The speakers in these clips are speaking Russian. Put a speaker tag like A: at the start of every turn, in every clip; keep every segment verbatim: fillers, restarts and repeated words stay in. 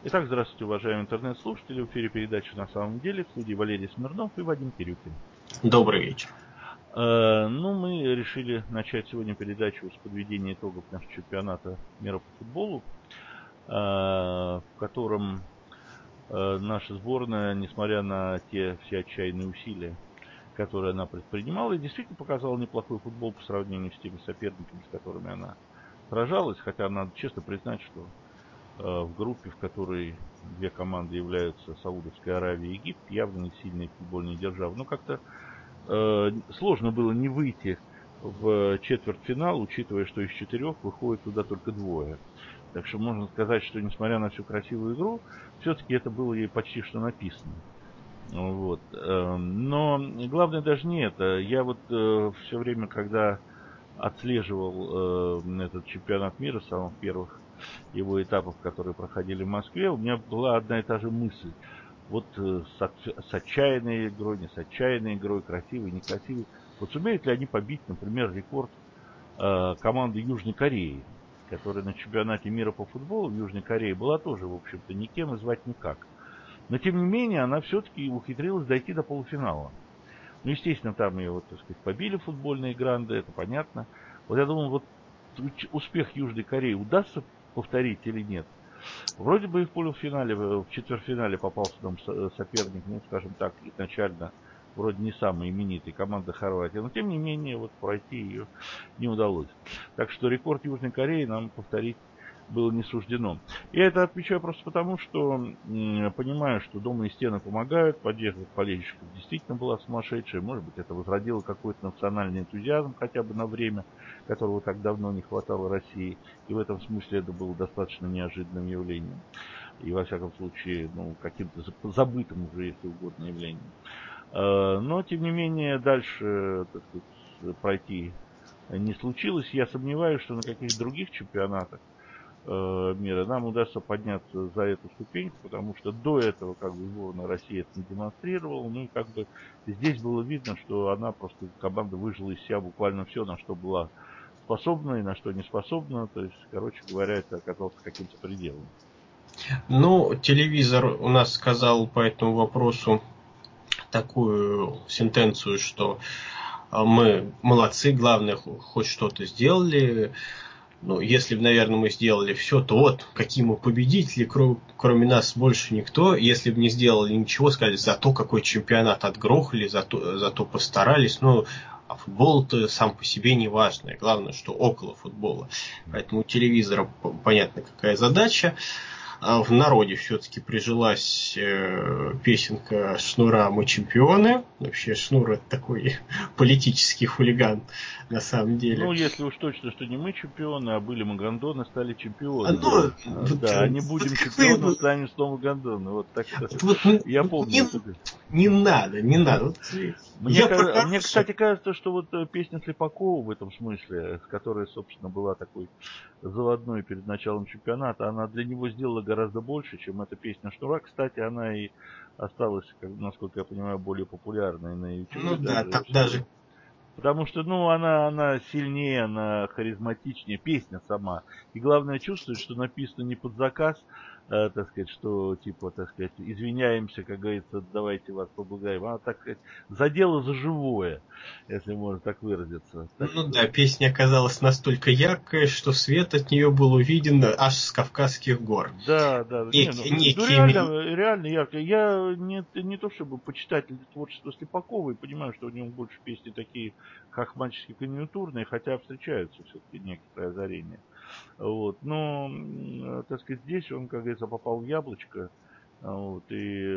A: Итак, здравствуйте, уважаемые интернет-слушатели. В эфире передача «На самом деле» в студии Валерий Смирнов и Вадим Кирюкин.
B: Добрый вечер.
A: Э, ну, мы решили начать сегодня передачу с подведения итогов нашего чемпионата мира по футболу, э, в котором э, наша сборная, несмотря на те все отчаянные усилия, которые она предпринимала, и действительно показала неплохой футбол по сравнению с теми соперниками, с которыми она сражалась, хотя надо честно признать, что в группе, в которой две команды являются Саудовская Аравия и Египет, явно не сильные футбольные державы. Но как-то э, сложно было не выйти в четвертьфинал, учитывая, что из четырех выходит туда только двое. Так что можно сказать, что несмотря на всю красивую игру, все-таки это было ей почти что написано. Вот. Но главное даже не это. Я вот все время, когда отслеживал этот чемпионат мира с самых первых его этапов, которые проходили в Москве, у меня была одна и та же мысль. Вот с, от, с отчаянной игрой, не с отчаянной игрой, красивой, некрасивой. Вот сумеют ли они побить, например, рекорд э, команды Южной Кореи, которая на чемпионате мира по футболу в Южной Корее была тоже, в общем-то, никем и звать никак. Но, тем не менее, она все-таки ухитрилась дойти до полуфинала. Ну, естественно, там ее, вот, так сказать, побили футбольные гранды, это понятно. Вот я думаю, вот успех Южной Кореи удастся повторить или нет. Вроде бы и в полуфинале, в четвертьфинале попался нам соперник, ну, скажем так, изначально вроде не самая именитая команда Хорватии, но тем не менее вот пройти ее не удалось. Так что рекорд Южной Кореи нам повторить было не суждено. Я это отмечаю просто потому, что м, понимаю, что дома и стены помогают, поддержка болельщиков действительно была сумасшедшая, может быть, это возродило какой-то национальный энтузиазм хотя бы на время, которого так давно не хватало России, и в этом смысле это было достаточно неожиданным явлением, и во всяком случае, ну, каким-то забытым уже, если угодно, явлением. Но, тем не менее, дальше, так сказать, пройти не случилось. Я сомневаюсь, что на каких-то других чемпионатах мира нам удастся подняться за эту ступеньку, потому что до этого как бы сборная России это не демонстрировала, ну и как бы здесь было видно, что она просто, команда выжила из себя буквально все, на что была способна и на что не способна, то есть, короче говоря, это оказалось каким-то пределом.
B: Ну, телевизор у нас сказал по этому вопросу такую сентенцию, что мы молодцы, главное, хоть что-то сделали. Ну, если бы, наверное, мы сделали все, то вот, какие мы победители, кроме нас больше никто. Если бы не сделали ничего, сказали, зато какой чемпионат отгрохали, зато, зато постарались. Ну, а футбол-то сам по себе не важный. Главное, что около футбола. Поэтому у телевизора понятно, какая задача. А в народе все-таки прижилась э, песенка «Шнура, мы чемпионы». Вообще Шнур — это такой политический хулиган на самом деле.
A: Ну, если уж точно, что не мы чемпионы, а были мы гондоны, стали чемпионами.
B: Ну,
A: да,
B: вот,
A: не будем
B: вот
A: чемпионом,
B: вы,
A: станем снова гондоны. Вот так что
B: вот,
A: я
B: вот
A: помню
B: не,
A: это.
B: не надо, не надо. Вот,
A: Мне,
B: я про
A: мне,
B: хорошее.
A: кстати, кажется, что вот песня Слепакова в этом смысле, с которой, собственно, была такой заводной перед началом чемпионата, она для него сделала гораздо больше, чем эта песня Шнура. Кстати, она и осталась, насколько я понимаю, более популярной на
B: Ну
A: YouTube
B: да,
A: даже.
B: там даже...
A: Потому что, ну, она, она сильнее, она харизматичнее, песня сама. И главное, чувствует, что написано не под заказ, э, так сказать, что, типа, так сказать, извиняемся, как говорится, давайте вас поблагодарим. Она, так сказать, задела за живое, если можно так выразиться. Так
B: Ну
A: что...
B: да, песня оказалась настолько яркая, что свет от нее был увиден аж с Кавказских гор.
A: Да, да, не,
B: Нек,
A: ну, ну
B: некими...
A: реально, реально ярко. Я не, не то чтобы почитатель творчества Слепакова и понимаю, что у него больше песни такие хохматически конъюнктурные, хотя встречаются все-таки некоторые озарения. Вот. Но, так сказать, здесь он, как говорится, попал в яблочко. Вот. И,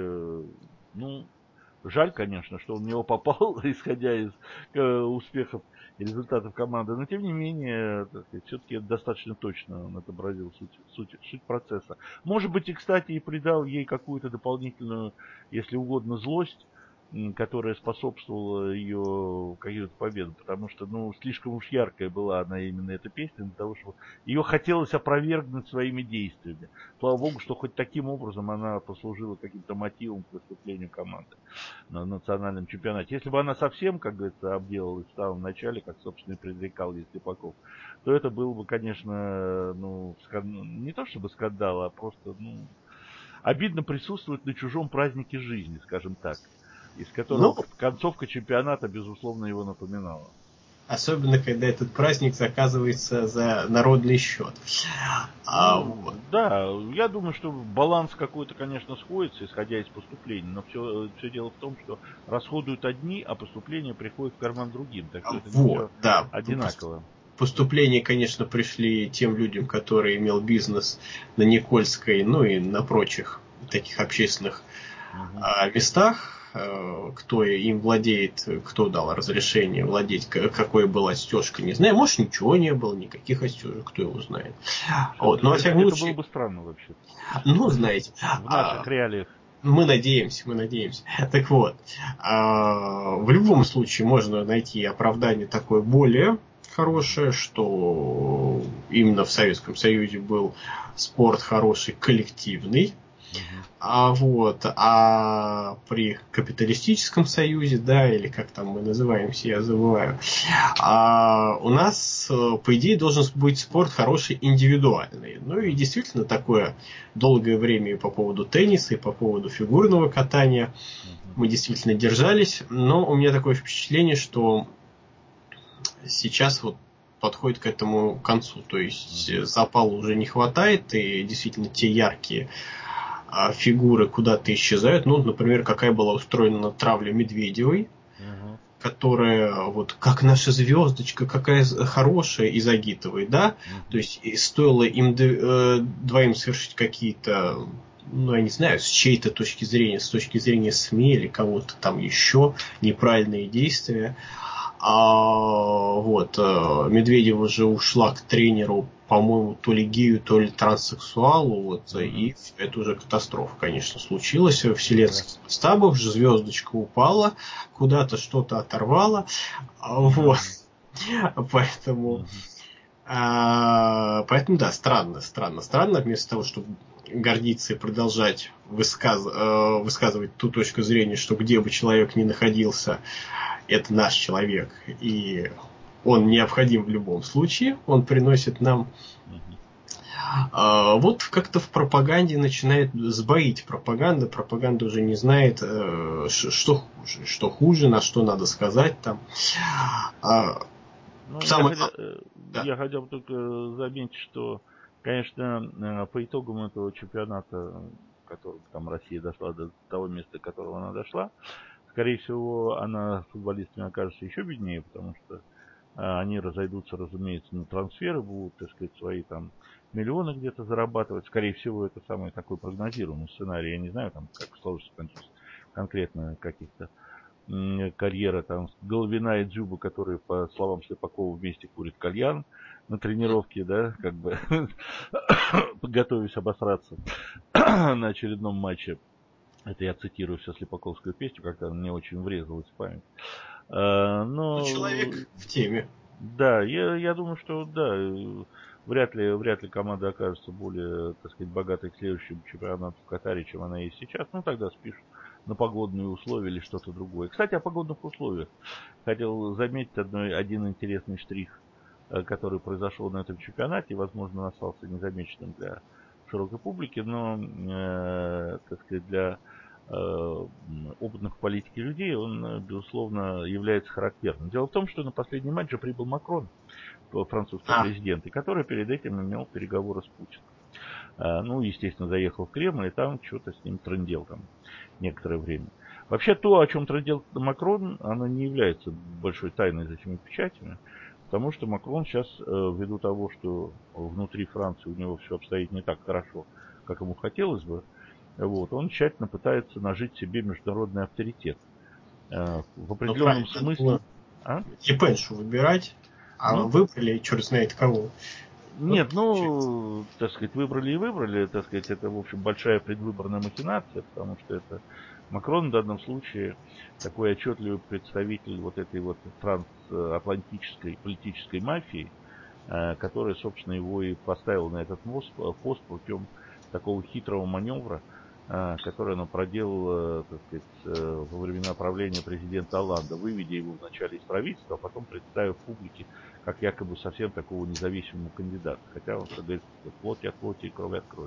A: ну, жаль, конечно, что он в него попал, исходя из э, успехов и результатов команды. Но, тем не менее, так сказать, все-таки достаточно точно он отобразил суть, суть, суть процесса. Может быть, и, кстати, и придал ей какую-то дополнительную, если угодно, злость, которая способствовала ее каким-то победам, потому что, ну, слишком уж яркая была она именно эта песня, для того, чтобы ее хотелось опровергнуть своими действиями. Слава богу, что хоть таким образом она послужила каким-то мотивом к выступлению команды на национальном чемпионате. Если бы она совсем, как говорится, обделалась в самом начале, как, собственно, и предрекал ей Слепаков, то это было бы, конечно, ну, скан... не то чтобы скандал, а просто, ну, обидно присутствовать на чужом празднике жизни, скажем так, из которого
B: Ну,
A: концовка чемпионата, безусловно, его напоминала.
B: особенно, когда этот праздник заказывается за народный счет. А,
A: Ну,
B: вот.
A: да, я думаю, что баланс какой-то, конечно, сходится, исходя из поступлений, но все, все дело в том, что расходуют одни, а поступления приходят в карман другим, так что это не
B: Вот,
A: все
B: да.
A: одинаково.
B: Поступления, конечно, пришли тем людям, которые имел бизнес на Никольской, ну и на прочих таких общественных
A: Угу.
B: а, местах. Кто им владеет, кто дал разрешение владеть, какой была стежка, не знаю. Может, ничего не было, никаких остежек, кто его знает. Вот. Но, во всяком
A: это
B: случае,
A: было бы странно вообще.
B: Ну, знаете.
A: В наших
B: а,
A: реалиях.
B: Мы надеемся, мы надеемся. Так вот, а, в любом случае можно найти оправдание такое более хорошее, что именно в Советском Союзе был спорт хороший, коллективный.
A: Угу.
B: А вот, а при капиталистическом союзе, да, или как там мы называемся, я забываю, а у нас, по идее, должен быть спорт хороший индивидуальный. Ну и действительно такое долгое время и по поводу тенниса, и по поводу фигурного катания
A: Угу.
B: мы действительно держались, но у меня такое впечатление, что сейчас вот подходит к этому концу, то есть угу. запала уже не хватает, и действительно те яркие фигуры куда-то исчезают. Ну, например, какая была устроена травля Медведевой, угу. которая вот как наша звездочка, какая хорошая, и Загитовой, да? Угу. То есть стоило им э, двоим совершить какие-то, ну, я не знаю, с чьей-то точки зрения, с точки зрения СМИ или кого-то там еще, неправильные действия. А вот Медведева же ушла к тренеру, по-моему, то ли гею, то ли транссексуалу, вот, mm-hmm. и это уже катастрофа, конечно, случилась. В вселенских масштабах mm-hmm. звездочка упала, куда-то что-то оторвала, mm-hmm. вот, поэтому, mm-hmm. а, поэтому, да, странно, странно, странно, вместо того, чтобы гордиться и продолжать высказ, э, высказывать ту точку зрения, что где бы человек ни находился, это наш человек, и он необходим в любом случае, он приносит нам... Uh-huh. А, вот как-то в пропаганде начинает сбоить пропаганда, пропаганда уже не знает, э, что хуже, что хуже, на что надо сказать там. А,
A: ну,
B: самое...
A: я, хотел, да. я хотел только заметить, что, конечно, по итогам этого чемпионата, которым там Россия дошла до того места, до которого она дошла, скорее всего, она с футболистами окажется еще беднее, потому что а, они разойдутся, разумеется, на трансферы, будут, так сказать, свои там миллионы где-то зарабатывать. Скорее всего, это самый такой прогнозируемый сценарий. Я не знаю, там, как сложится конкретно каких-то м- карьера там Головина и Дзюба, которые, по словам Слепакова, вместе курят кальян на тренировке, да, как бы готовясь обосраться на очередном матче. Это я цитирую все Слепаковскую песню, как-то мне очень врезалась в память. А, но...
B: Ну, человек в теме.
A: Да, я, я думаю, что да, вряд ли, вряд ли команда окажется более, так сказать, богатой к следующему чемпионату в Катаре, чем она есть сейчас. Ну, тогда спишут на погодные условия или что-то другое. Кстати, о погодных условиях. Хотел заметить одной, один интересный штрих, который произошел на этом чемпионате, возможно, остался незамеченным для широкой публики, но, э, так сказать, для э, опытных в политике людей он, безусловно, является характерным. Дело в том, что на последний матч же прибыл Макрон, французский а. президент, и который перед этим имел переговоры с Путиным. А, ну, естественно, заехал в Кремль, и там что-то с ним трындел там некоторое время. Вообще, то, о чем трындел Макрон, оно не является большой тайной за этими печатями. Потому что Макрон сейчас, ввиду того, что внутри Франции у него все обстоит не так хорошо, как ему хотелось бы, вот, он тщательно пытается нажить себе международный авторитет. В определенном ну, смысле...
B: А? Епеншу выбирать, а ну, выбрали черт знает кого.
A: Нет, ну, так сказать, выбрали и выбрали, так сказать, это, в общем, большая предвыборная махинация, потому что это Макрон в данном случае такой отчетливый представитель вот этой вот трансатлантической политической мафии, которая, собственно, его и поставила на этот пост путем такого хитрого маневра, который она проделала, так сказать, во времена правления президента Олланда, выведя его вначале из правительства, а потом представив публике как якобы совсем такого независимого кандидата. Хотя он, как говорится, плоть от плоти и кровь от крови.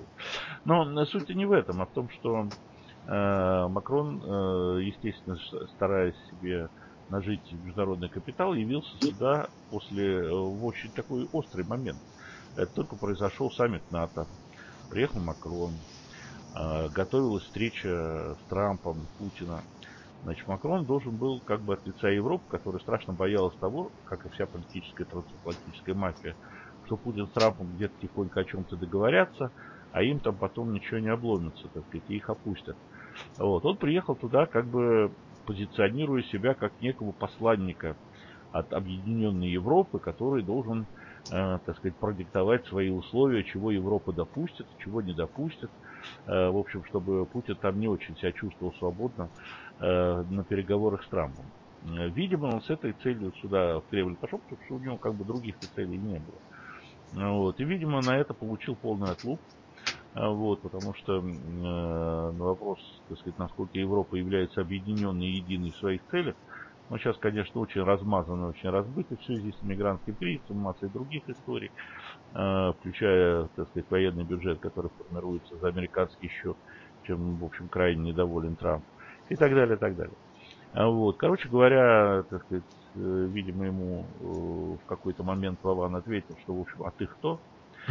A: Но суть не в этом, а в том, что э, Макрон, э, естественно, стараясь себе нажить международный капитал, явился сюда после, э, в очень такой острый момент. Это только произошел саммит НАТО. Приехал Макрон, э, готовилась встреча с Трампом, Путина. Значит, Макрон должен был как бы от лица Европы, которая страшно боялась того, как и вся политическая трансатлантическая мафия, что Путин с Трампом где-то тихонько о чем-то договорятся, а им там потом ничего не обломится, так сказать, и их опустят. Вот. Он приехал туда, как бы позиционируя себя как некого посланника от объединенной Европы, который должен, э, так сказать, продиктовать свои условия, чего Европа допустит, чего не допустит. Э, в общем, чтобы Путин там не очень себя чувствовал свободно э, на переговорах с Трампом. Э, Видимо, он с этой целью сюда в Кремль пошел, потому что у него как бы других целей не было. Вот. И, видимо, на это получил полный отлуп. Вот, потому что э, на вопрос, так сказать, насколько Европа является объединенной и единой в своих целях, ну, сейчас, конечно, очень размазано, очень разбито в связи с мигрантским кризисом, массой других историй, э, включая, так сказать, военный бюджет, который формируется за американский счет, чем, в общем, крайне недоволен Трамп, и так далее, и так далее. Вот. Короче говоря, так сказать, э, видимо, ему э, в какой-то момент Вован ответил, что, в общем, а ты кто?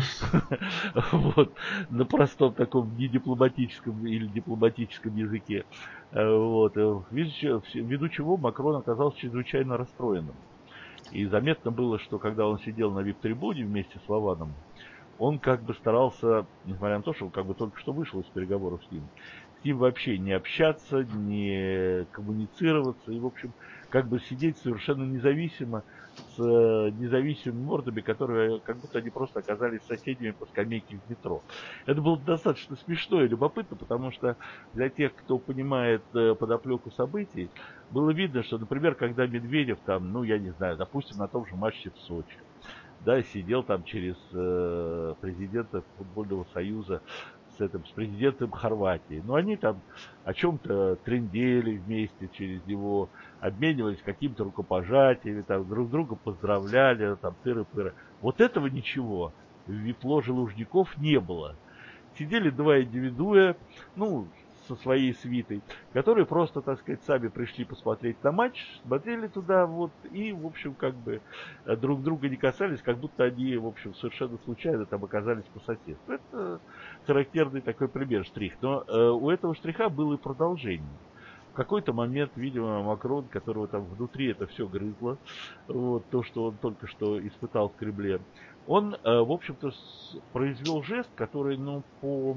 A: Вот, на простом таком недипломатическом или дипломатическом языке. Вот, ввиду чего Макрон оказался чрезвычайно расстроенным. И заметно было, что когда он сидел на вип-трибуне вместе с Вованом, он как бы старался, несмотря на то, что он как бы только что вышел из переговоров с ним, с ним вообще не общаться, не коммуницироваться, и, в общем, как бы сидеть совершенно независимо, с независимыми мордами, которые как будто они просто оказались соседями по скамейке в метро. Это было достаточно смешно и любопытно, потому что для тех, кто понимает подоплеку событий, было видно, что, например, когда Медведев там, ну, я не знаю, допустим, на том же матче в Сочи, да, сидел там через э, президента футбольного союза с этим, с президентом Хорватии. Но они там о чем-то трындели вместе через него, обменивались какими-то рукопожатиями, там друг друга поздравляли, там тыры-пыры. Вот этого ничего в вип-ложе Лужников не было. Сидели два индивидуя, ну, со своей свитой, которые просто, так сказать, сами пришли посмотреть на матч, смотрели туда, вот, и, в общем, как бы друг друга не касались, как будто они, в общем, совершенно случайно там оказались по соседству. Это характерный такой пример, штрих. Но э, у этого штриха было и продолжение. В какой-то момент, видимо, Макрон, которого там внутри это все грызло, вот, то, что он только что испытал в Кремле, он, э, в общем-то, произвел жест, который, ну, по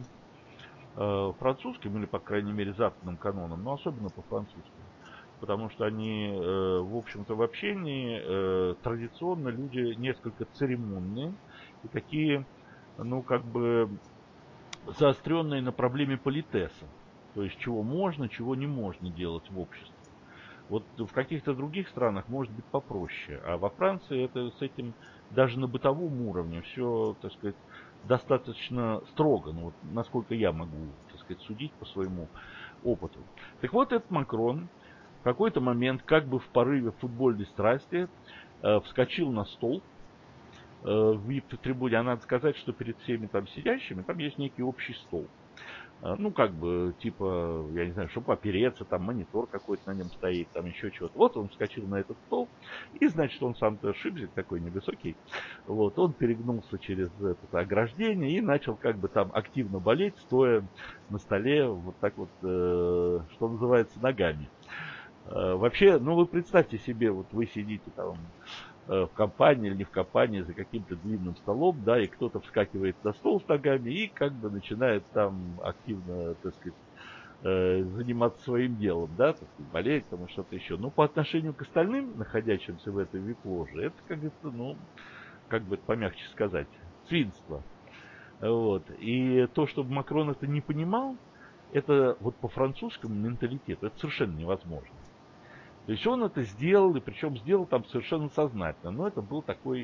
A: э, французским, или, по крайней мере, западным канонам, но особенно по французским, потому что они, э, в общем-то, в общении э, традиционно люди несколько церемонные и такие, ну, как бы заостренные на проблеме политеса, то есть чего можно, чего не можно делать в обществе. Вот в каких-то других странах может быть попроще, а во Франции это с этим даже на бытовом уровне все, так сказать, достаточно строго, ну вот насколько я могу, так сказать, судить по своему опыту. Так вот, этот Макрон в какой-то момент, как бы в порыве футбольной страсти, э, вскочил на стол э, в вип-трибуне. А надо сказать, что перед всеми там сидящими там есть некий общий стол. Ну, как бы, типа, я не знаю, чтобы опереться, там монитор какой-то на нем стоит, там еще чего-то. Вот он вскочил на этот стол, и, значит, он сам-то шибзик такой невысокий, вот, он перегнулся через это ограждение и начал как бы там активно болеть, стоя на столе, вот так вот, э, что называется, ногами. Э, вообще, ну, вы представьте себе, вот вы сидите там в компании или не в компании за каким-то длинным столом, да, и кто-то вскакивает на стол с ногами и как бы начинает там активно, так сказать, э, заниматься своим делом, да, так сказать, болеть там и что-то еще. Но по отношению к остальным, находящимся в этой вип-ложе, это, как говорится, ну, как бы это помягче сказать, свинство. Вот. И то, чтобы Макрон это не понимал, это вот по французскому менталитету, это совершенно невозможно. То есть он это сделал, и причем сделал там совершенно сознательно. Но это был такой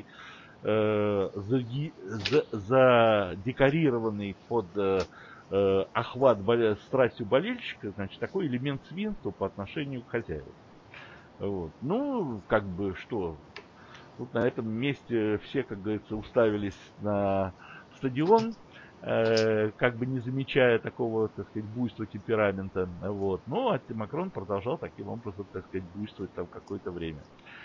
A: э, заги, за, задекорированный под э, э, охват боля, страстью болельщика, значит, такой элемент свинства по отношению к хозяевам. Вот. Ну, как бы что, тут на этом месте все, как говорится, уставились на стадион, э, как бы не замечая такого, так сказать, буйства темперамента. Вот. Ну, а Макрон продолжал таким образом, так сказать, буйствовать там какое-то время.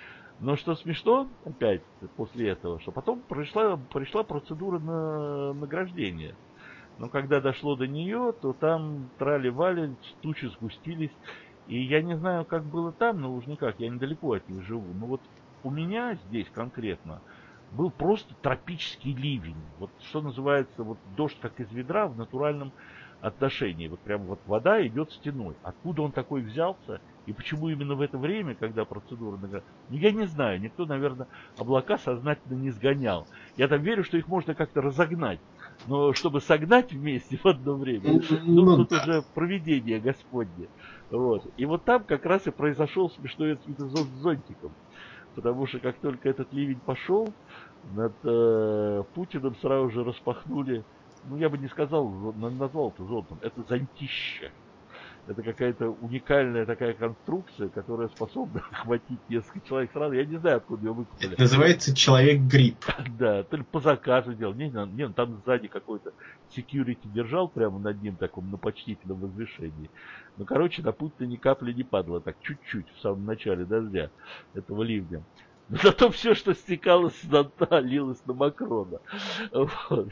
A: Но что смешно, опять, после этого, что потом пришла, пришла процедура на награждения. Но когда дошло до нее, то там трали-вали, тучи сгустились. И я не знаю, как было там, на Лужниках, я недалеко от них живу. Но вот у меня здесь конкретно был просто тропический ливень. Вот что называется, вот дождь как из ведра в натуральном отношении. Вот прям вот вода идет стеной. Откуда он такой взялся? И почему именно в это время, когда процедура награждения? Ну, я не знаю. Никто, наверное, облака сознательно не сгонял. Я там верю, что их можно как-то разогнать. Но чтобы согнать вместе в одно время, ну,
B: Ну
A: тут
B: да.
A: уже провидение Господне. Вот. И вот там как раз и произошел смешной эпизод с зонтиком. Потому что как только этот ливень пошел, над э, Путиным сразу же распахнули, ну, я бы не сказал, назвал это зонтом, это зонтище. Это какая-то уникальная такая конструкция, которая способна охватить несколько человек сразу. Я не знаю, откуда ее выкупили.
B: Это называется человек-гриб.
A: Да, то ли по заказу делал. Не, не, не, там сзади какой-то security держал прямо над ним таком на почтительном возвышении. Ну, короче, на Путина ни капли не падало, так чуть-чуть в самом начале дождя этого ливня. Но зато все, что стекало с зонта, лилось на Макрона. Вот.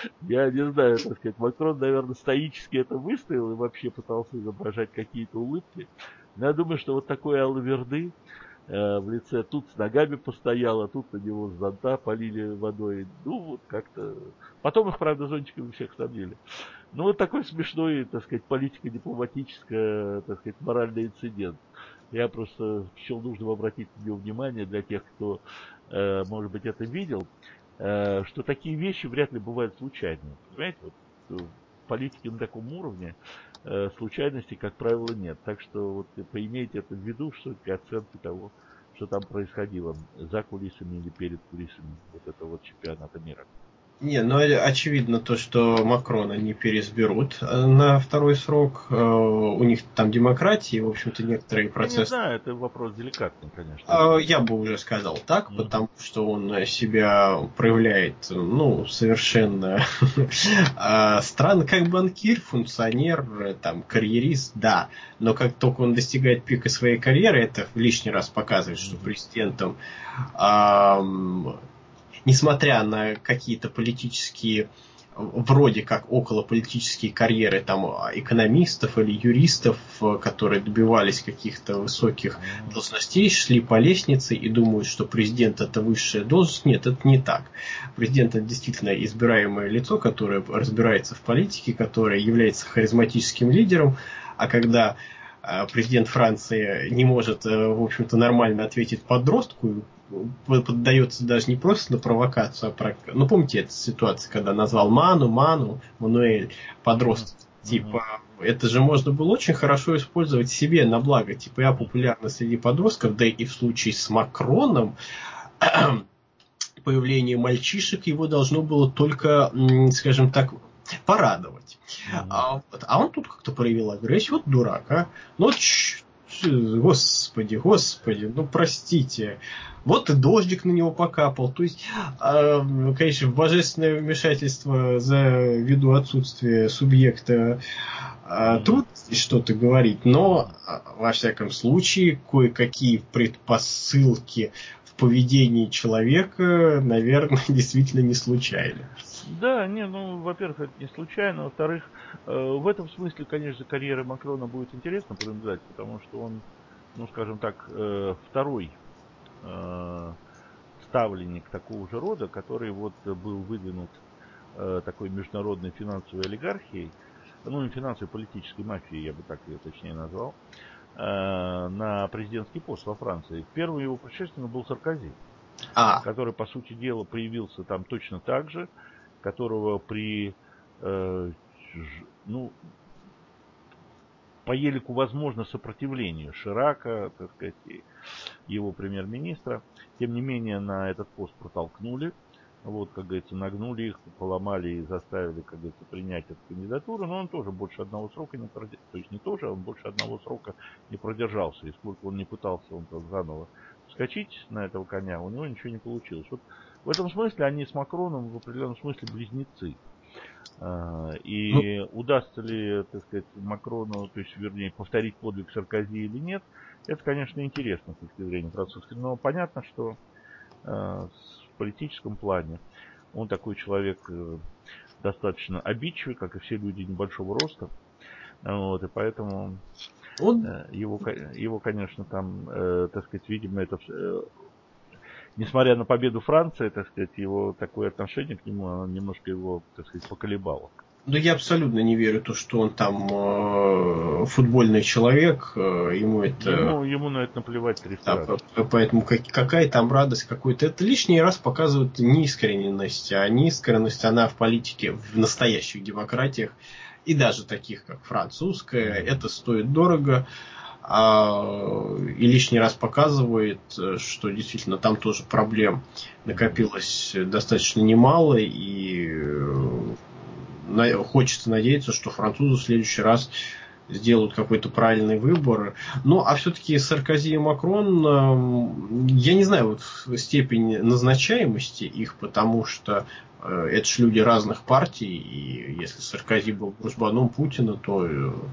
A: Я не знаю, так сказать, Макрон, наверное, стоически это выставил и вообще пытался изображать какие-то улыбки. Но я думаю, что вот такой алаверды э, в лице тут с ногами постояла, тут на него с зонта полили водой. Ну, вот как-то... Потом их, правда, зонтиками всех снабдили. Ну, вот такой смешной, так сказать, политико-дипломатический, так сказать, моральный инцидент. Я просто счел нужным обратить на него внимание для тех, кто, э, может быть, это видел, э, что такие вещи вряд ли бывают случайными. Понимаете, вот в политике на таком уровне э, случайностей, как правило, нет. Так что вот поимейте это в виду, что для оценки того, что там происходило за кулисами или перед кулисами вот этого вот чемпионата мира.
B: Не, ну очевидно то, что Макрона не переизберут на второй срок. У них там демократии, в общем-то, некоторые
A: Я не
B: процессы.
A: знаю, это вопрос деликатный, конечно.
B: Я бы уже сказал так,
A: Угу.
B: потому что он себя проявляет, ну, совершенно странно, как банкир, функционер, там, карьерист, да. Но как только он достигает пика своей карьеры, это лишний раз показывает, что президентом, несмотря на какие-то политические, вроде как околополитические карьеры там экономистов или юристов, которые добивались каких-то высоких должностей, шли по лестнице и думают, что президент это высшая должность. Нет, это не так. Президент это действительно избираемое лицо, которое разбирается в политике, которое является харизматическим лидером, а когда президент Франции не может, в общем-то, нормально ответить подростку, поддается даже не просто на провокацию, а про... Ну, помните эту ситуацию, когда назвал Ману, Ману, Мануэль, подросток. Mm-hmm. Типа, это же можно было очень хорошо использовать себе на благо. Типа, я популярна среди подростков, да и в случае с Макроном появление мальчишек его должно было только, скажем так, порадовать. Mm-hmm. А, а он тут как-то проявил агрессию. Вот дурак, а. Ну, ч- господи, господи, ну, простите. Вот и дождик на него покапал. То есть, э, конечно, божественное вмешательство за ввиду отсутствия субъекта э, тут что-то говорить. Но, во всяком случае, кое-какие предпосылки в поведении человека, наверное, действительно не случайны.
A: Да, не, ну, во-первых, это не случайно. Во-вторых, э, в этом смысле, конечно, карьера Макрона будет интересно понаблюдать, потому что он, ну, скажем так, э, второй э, ставленник такого же рода, который вот был выдвинут э, такой международной финансовой олигархией, ну, не финансовой, политической мафией, я бы так ее точнее назвал, э, на президентский пост во Франции. Первым его предшественником был Саркози,
B: а.
A: который, по сути дела, появился там точно так же, которого при, э, ну, по елику возможно сопротивлению Ширака, так сказать, и его премьер-министра. Тем не менее, на этот пост протолкнули. Вот, как говорится, нагнули их, поломали и заставили, как говорится, принять эту кандидатуру. Но он тоже больше одного срока не продержался. То есть не тоже, а он больше одного срока не продержался. И сколько он не пытался, он там заново вскочить на этого коня, у него ничего не получилось. Вот в этом смысле они с Макроном в определенном смысле близнецы. И ну, удастся ли, так сказать, Макрону, то есть, вернее, повторить подвиг Саркози или нет, это, конечно, интересно с точки зрения французской. Но понятно, что в политическом плане он такой человек достаточно обидчивый, как и все люди небольшого роста. Вот, и поэтому он... его, его, конечно, там, так сказать, видимо, это... Несмотря на победу Франции, так сказать, его такое отношение к нему, оно немножко его, так сказать, поколебало.
B: Да я абсолютно не верю в то, что он там э, футбольный человек, э, ему это...
A: Ему, ему на это наплевать триста
B: да,
A: раз.
B: Поэтому как, какая там радость какой-то. Это лишний раз показывает неискренность, а неискренность, она в политике, в настоящих демократиях, и даже таких, как французская, mm-hmm. это стоит дорого. И лишний раз показывает, что действительно там тоже проблем накопилось достаточно немало, и хочется надеяться, что французы в следующий раз сделают какой-то правильный выбор. Ну, а все-таки Саркози и Макрон, я не знаю вот степень назначаемости их, потому что это же люди разных партий, и если Саркози был дружбаном Путина, то...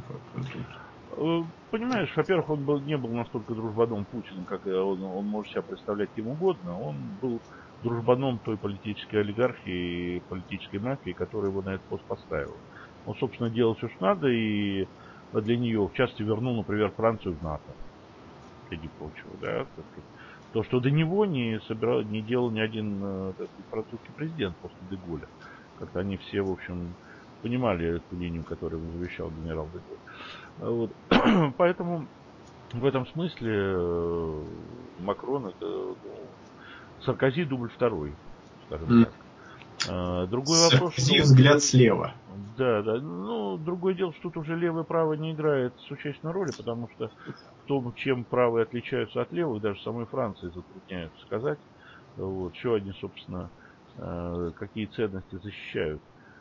A: Понимаешь, во-первых, он был, не был настолько дружбаном Путина, как он, он может себя представлять кем угодно. Он был дружбаном той политической олигархии, политической мафии, которая его на этот пост поставила. Он, собственно, делал все, что надо, и для нее, в частности, вернул, например, Францию в НАТО. Среди прочего, да, так сказать. То, что до него не, собирал, не делал ни один, так сказать, французский президент после де Голля. Как-то они все, в общем, понимали эту линию, которую завещал генерал де Голль. Вот. Поэтому в этом смысле Макрон это, ну, Саркози дубль второй, скажем mm. так. Другой
B: Саркози
A: вопрос, что...
B: взгляд слева.
A: Да, да. Ну, другое дело, что тут уже левое и правое не играет существенной роли, потому что в том, чем правые отличаются от левых, даже самой Франции затрудняют сказать. Вот, что они, собственно, какие ценности защищают.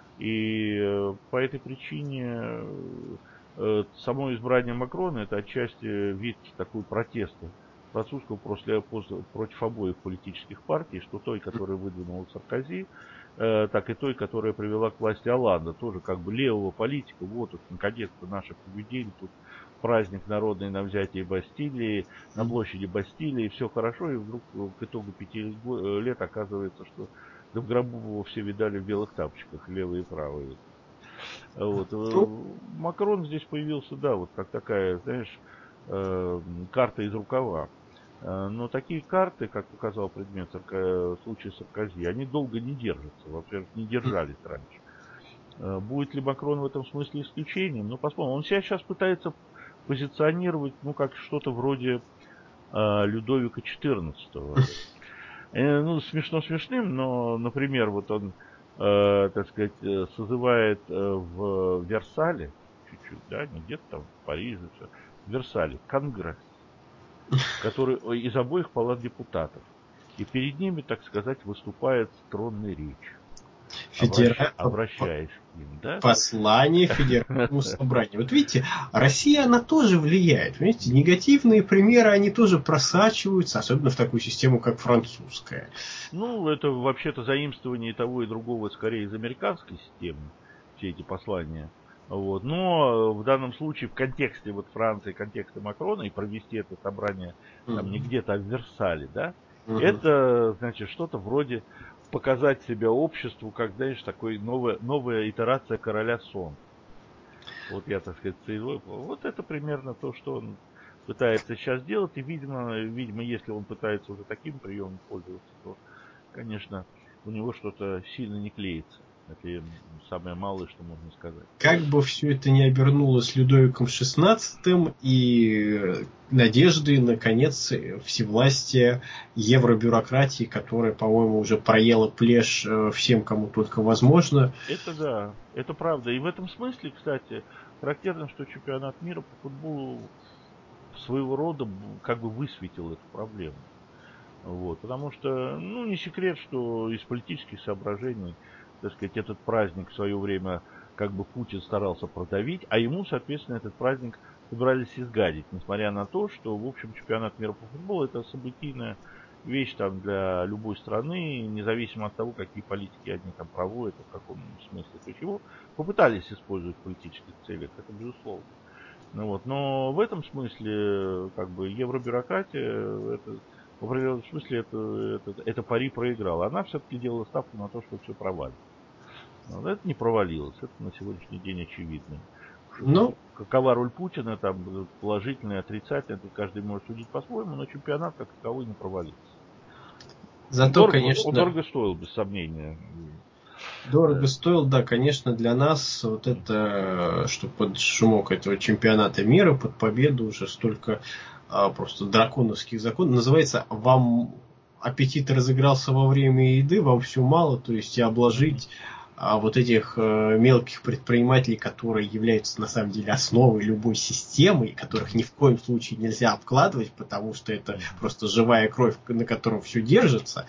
A: И по этой причине само избрание Макрона это отчасти вид такой протеста французского после, против обоих политических партий, что той, которая выдвинула Саркози, так и той, которая привела к власти Олланда, тоже как бы левого политика. Вот, вот наконец-то наше победили, тут праздник народный на взятие Бастилии, на площади Бастилии, все хорошо, и вдруг к итогу пяти лет оказывается, что да в гробу его все видали в белых тапочках, левые и правые. Вот. Макрон здесь появился, да, вот как такая, знаешь, карта из рукава. Но такие карты, как показал предмет в случае Саркози, они долго не держатся, во-первых, не держались раньше. Будет ли Макрон в этом смысле исключением? Ну, посмотрим. Он себя сейчас пытается позиционировать, ну, как что-то вроде э, Людовика четырнадцатого. Э, ну, смешно смешным, но, например, вот он, э, так сказать, созывает э, в Версале, чуть-чуть, да, не где-то там в Париже, все, в Версале, конгресс, который из обоих палат депутатов. И перед ними, так сказать, выступает с тронной речью.
B: Федераль...
A: Обращаясь к ним, да?
B: Послание Федеральному собранию. Вот видите, Россия, она тоже влияет. Видите, негативные примеры, они тоже просачиваются, особенно в такую систему, как французская.
A: Ну, это вообще-то заимствование того и другого, скорее, из американской системы, все эти послания. Вот. Но в данном случае в контексте вот Франции, контексте Макрона, и провести это собрание там, не где-то, а в Версале, да, uh-huh. это, значит, что-то вроде показать себя обществу, как, знаешь, такой новая, новая итерация короля сон. Вот я, так сказать, вот это примерно то, что он пытается сейчас делать, и, видимо, видимо, если он пытается уже таким приемом пользоваться, то, конечно, у него что-то сильно не клеится. Это самое малое, что можно сказать.
B: Как бы все это ни обернулось Людовиком шестнадцатым и надеждой, наконец, всевластия евробюрократии, которая, по-моему, уже проела плешь всем, кому только возможно.
A: Это да, это правда. И в этом смысле, кстати, характерно, что чемпионат мира по футболу своего рода как бы высветил эту проблему. Вот, потому что, ну, не секрет, что из политических соображений, так сказать, этот праздник в свое время как бы Путин старался продавить, а ему, соответственно, этот праздник собирались изгадить, несмотря на то, что, в общем, чемпионат мира по футболу это событийное вещь там для любой страны, независимо от того, какие политики они там проводят, в каком смысле. То есть его попытались использовать в политических целях, это безусловно. Ну вот, но в этом смысле, как бы, евробюрократия, это, в определенном смысле, это, это, это пари проиграла. Она все-таки делала ставку на то, что все провалится. Но это не провалилось, это на сегодняшний день очевидно.
B: Ну,
A: Какова роль Путина, там, положительная, отрицательная, тут каждый может судить по-своему, но чемпионат как таковой не провалился. Он
B: зато,
A: дорого, он
B: конечно,
A: дорого стоил, без сомнения.
B: дорого стоил, да, конечно, для нас вот это, что под шумок этого чемпионата мира, под победу уже столько а, просто драконовских законов. Называется, вам аппетит разыгрался во время еды, вам все мало, то есть и обложить а, вот этих а, мелких предпринимателей, которые являются на самом деле основой любой системы, которых ни в коем случае нельзя обкладывать, потому что это просто живая кровь, на которой все держится.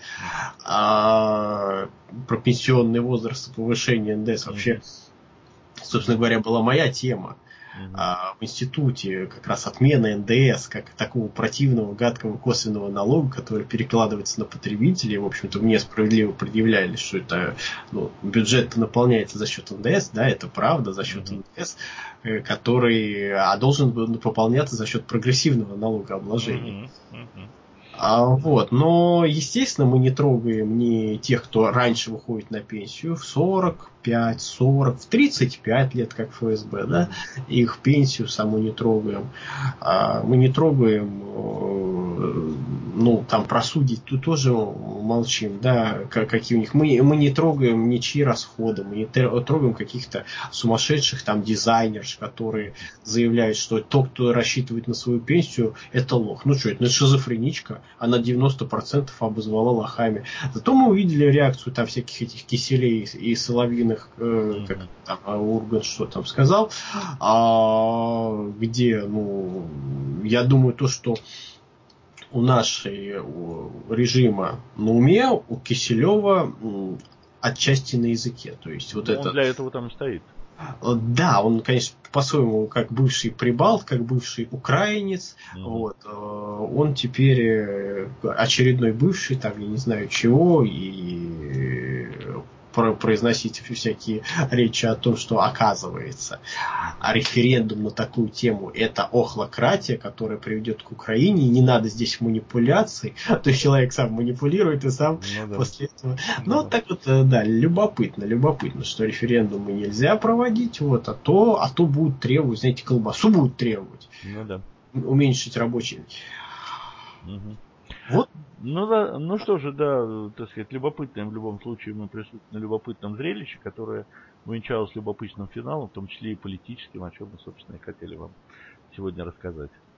B: А про пенсионный возраст, повышение эн дэ эс вообще, собственно говоря, была моя тема. А, в институте как раз отмена эн дэ эс как такого противного, гадкого косвенного налога, который перекладывается на потребителей. В общем-то, мне справедливо предъявляли, что это ну, бюджет наполняется за счет эн дэ эс, да, это правда, за счет эн дэ эс, который а должен был пополняться за счет прогрессивного налогообложения. А, вот. Но, естественно, мы не трогаем ни тех, кто раньше выходит на пенсию в сорок пять, сорок, в тридцать пять лет, как эф эс бэ, да, их пенсию саму не трогаем. А, мы не трогаем, ну, там, просудить, тут тоже молчим, да, какие у них. Мы, мы не трогаем ничьи расходы, мы не трогаем каких-то сумасшедших там дизайнерш, которые заявляют, что тот, кто рассчитывает на свою пенсию, это лох. Ну что, это ну, шизофреничка, она девяносто процентов обозвала лохами. Зато мы увидели реакцию там всяких этих киселей и соловьиных, э, как там Ургант что там сказал, а, где, ну, я думаю, то, что у нашего режима на уме, у Киселева отчасти на языке. То есть вот
A: Но
B: это...
A: Он для этого там стоит.
B: Да, он, конечно, по-своему, как бывший прибалт, как бывший украинец, угу. Вот, он теперь очередной бывший, там, я не знаю чего, и произносить всякие речи о том, что оказывается, а референдум на такую тему это охлократия, которая приведет к Украине, и не надо здесь манипуляций, то есть человек сам манипулирует и сам ну, да. после этого. Ну, ну так вот, да, любопытно, любопытно, что референдумы нельзя проводить, вот, а то, а то будут требовать, знаете, колбасу будут требовать.
A: Ну да.
B: Уменьшить рабочий.
A: Угу.
B: Вот.
A: Ну да, ну что же, да, так сказать, любопытное в любом случае мы присутствуем на любопытном зрелище, которое увенчалось любопытным финалом, в том числе и политическим, о чем мы, собственно, и хотели вам сегодня рассказать.